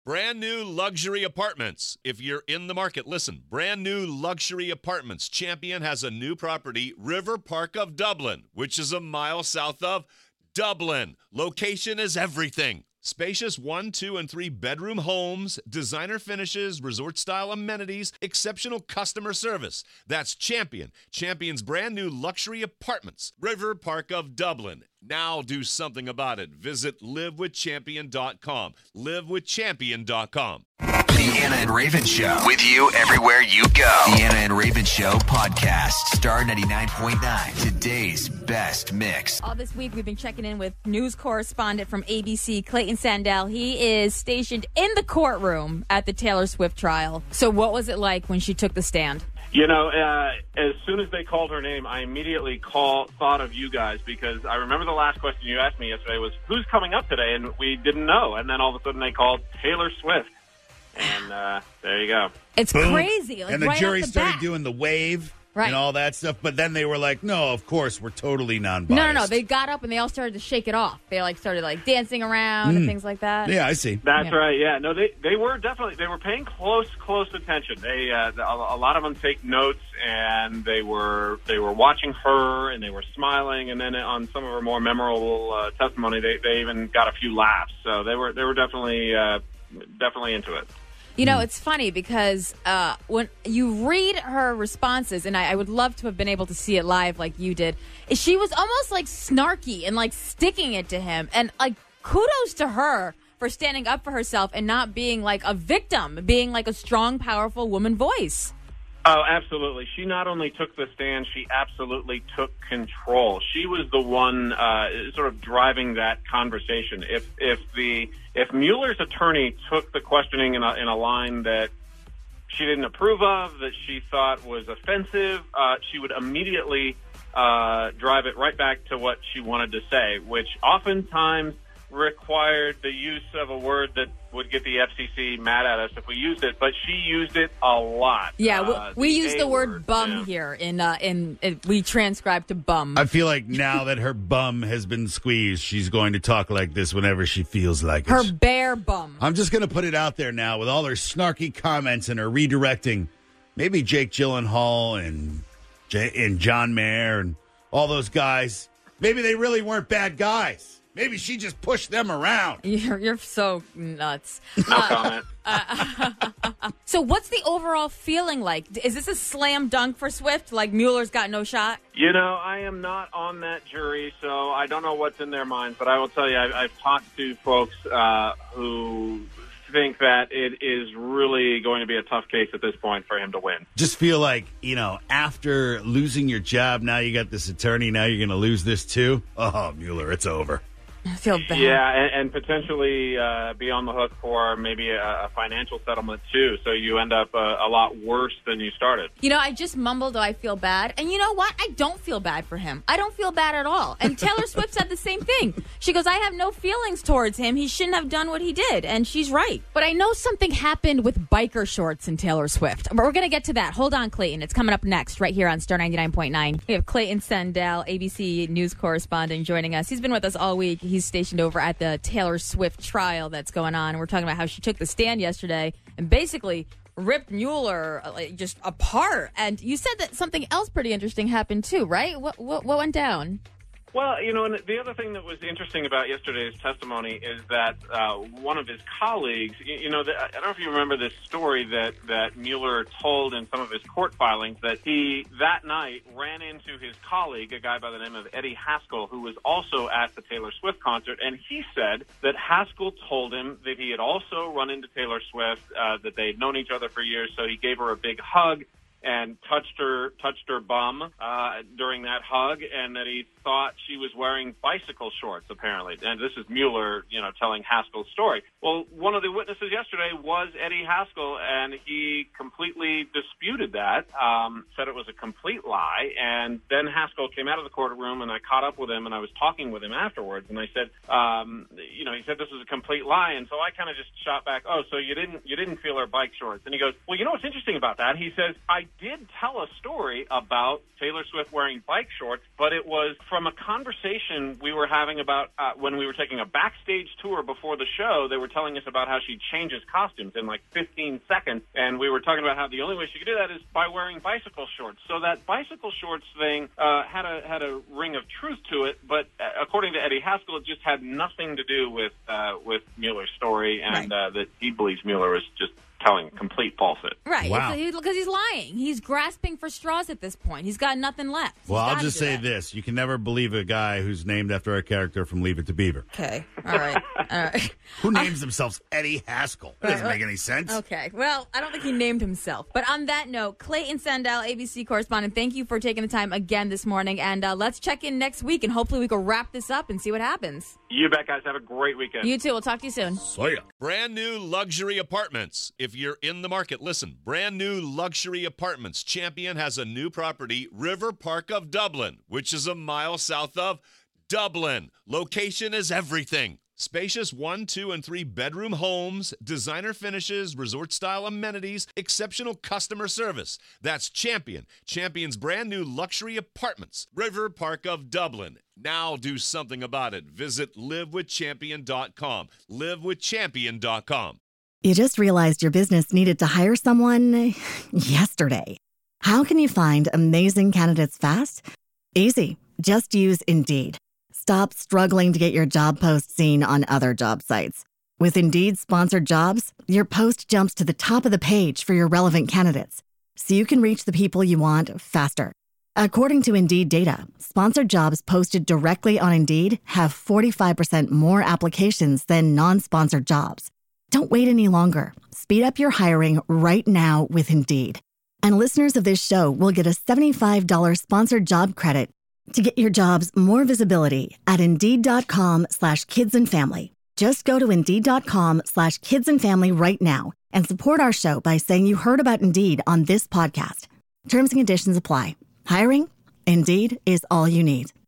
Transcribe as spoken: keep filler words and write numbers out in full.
Brand new luxury apartments. If you're in the market, listen. Brand new luxury apartments. Champion has a new property, River Park of Dublin, which is a mile south of Dublin. Location is everything. Spacious one, two, and three bedroom homes, designer finishes, resort-style amenities, exceptional customer service. That's Champion. Champion's brand new luxury apartments. River Park of Dublin. Now do something about it. Visit live with champion dot com. live with champion dot com. The Anna and Raven Show. With you everywhere you go. The Anna and Raven Show podcast. Star ninety-nine point nine. Today's best mix. All this week, we've been checking in with news correspondent from A B C, Clayton Sandell. He is stationed in the courtroom at the Taylor Swift trial. So what was it like when she took the stand? You know, uh, as soon as they called her name, I immediately call, thought of you guys, because I remember the last question you asked me yesterday was, who's coming up today? And we didn't know. And then all of a sudden they called Taylor Swift. And uh, there you go. It's Boom. crazy. Like, and the right jury off the started bat. doing the wave Right. and all that stuff. But then they were like, no, of course, we're totally non-biased. No, no, no. They got up and they all started to shake it off. They like started like dancing around and things like that. Yeah, I see. That's Yeah. right. Yeah. No, they they were definitely they were paying close close attention. They uh, a, a lot of them take notes, and they were they were watching her, and they were smiling. And then on some of her more memorable uh, testimony, they they even got a few laughs. So they were they were definitely uh, definitely into it. You know, it's funny because uh, when you read her responses, and I, I would love to have been able to see it live like you did, she was almost like snarky and like sticking it to him. And like, kudos to her for standing up for herself and not being like a victim, being like a strong, powerful woman voice. Oh, absolutely. She not only took the stand, she absolutely took control. She was the one uh, sort of driving that conversation. If if the if Mueller's attorney took the questioning in a, in a line that she didn't approve of, that she thought was offensive, uh, she would immediately uh, drive it right back to what she wanted to say, which oftentimes required the use of a word that would get the F C C mad at us if we used it, but she used it a lot. Yeah, uh, we, we use the word, word bum yeah. here in uh, in, in we transcribe to bum. I feel like now that her bum has been squeezed, she's going to talk like this whenever she feels like Her it. bare bum. I'm just going to put it out there now with all her snarky comments and her redirecting. Maybe Jake Gyllenhaal and, J- and John Mayer and all those guys, maybe they really weren't bad guys. Maybe she just pushed them around. You're, you're so nuts. No comment. So what's the overall feeling like? Is this a slam dunk for Swift? Like Mueller's got no shot? You know, I am not on that jury, so I don't know what's in their minds. But I will tell you, I've, I've talked to folks uh, who think that it is really going to be a tough case at this point for him to win. Just feel like, you know, after losing your job, now you got this attorney, now you're going to lose this too. Oh, Mueller, it's over. I feel bad. Yeah, and, and potentially uh, be on the hook for maybe a, a financial settlement, too. So you end up uh, a lot worse than you started. You know, I just mumbled, oh, I feel bad. And you know what? I don't feel bad for him. I don't feel bad at all. And Taylor Swift said the same thing. She goes, I have no feelings towards him. He shouldn't have done what he did. And she's right. But I know something happened with biker shorts and Taylor Swift. But we're going to get to that. Hold on, Clayton. It's coming up next right here on Star ninety-nine point nine. We have Clayton Sandell, A B C news correspondent, joining us. He's been with us all week. He's stationed over at the Taylor Swift trial that's going on. And we're talking about how she took the stand yesterday and basically ripped Mueller like, just apart. And you said that something else pretty interesting happened too, right? What what, what went down? Well, you know, and the other thing that was interesting about yesterday's testimony is that uh, one of his colleagues, you, you know, the, I don't know if you remember this story that, that Mueller told in some of his court filings, that he, that night, ran into his colleague, a guy by the name of Eddie Haskell, who was also at the Taylor Swift concert, and he said that Haskell told him that he had also run into Taylor Swift, uh, that they'd known each other for years, so he gave her a big hug and touched her touched her bum uh, during that hug, and that he thought she was wearing bicycle shorts, apparently. And this is Mueller, you know, telling Haskell's story. Well, one of the witnesses yesterday was Eddie Haskell, and he completely disputed that, um, said it was a complete lie. And then Haskell came out of the courtroom, and I caught up with him, and I was talking with him afterwards, and I said, um, you know, he said this was a complete lie. And so I kind of just shot back, oh, so you didn't you didn't feel her bike shorts? And he goes, well, you know what's interesting about that? He says, I did tell a story about Taylor Swift wearing bike shorts, but it was from a conversation we were having about uh, when we were taking a backstage tour before the show. They were telling us about how she changes costumes in like fifteen seconds, and we were talking about how the only way she could do that is by wearing bicycle shorts. So that bicycle shorts thing uh, had a had a ring of truth to it, but uh, according to Eddie Haskell, it just had nothing to do with uh, with Mueller's story, and right. uh, that he believes Mueller is just telling complete falsehood. Right. Wow. Because he's lying. He's grasping for straws at this point. He's got nothing left. He's Well, I'll gotta just do say that. this. You can never believe a guy who's named after a character from Leave It to Beaver. Okay. All right. All right. Who names themselves Eddie Haskell? That doesn't make any sense. Okay. Well, I don't think he named himself. But on that note, Clayton Sandell, A B C correspondent, thank you for taking the time again this morning. And uh, let's check in next week, and hopefully we can wrap this up and see what happens. You bet, guys. Have a great weekend. You too. We'll talk to you soon. So yeah. Brand new luxury apartments. If you're in the market, listen. Brand new luxury apartments. Champion has a new property, River Park of Dublin, which is a mile south of Dublin. Location is everything. Spacious one, two, and three bedroom homes, designer finishes, resort-style amenities, exceptional customer service. That's Champion. Champion's brand new luxury apartments, River Park of Dublin. Now do something about it. Visit live with champion dot com. live with champion dot com. You just realized your business needed to hire someone yesterday. How can you find amazing candidates fast? Easy. Just use Indeed. Stop struggling to get your job post seen on other job sites. With Indeed sponsored jobs, your post jumps to the top of the page for your relevant candidates, so you can reach the people you want faster. According to Indeed data, sponsored jobs posted directly on Indeed have forty-five percent more applications than non-sponsored jobs. Don't wait any longer. Speed up your hiring right now with Indeed. And listeners of this show will get a seventy-five dollars sponsored job credit to get your jobs more visibility at Indeed.com slash kids and family. Just go to Indeed.com slash kids and family right now and support our show by saying you heard about Indeed on this podcast. Terms and conditions apply. Hiring? Indeed is all you need.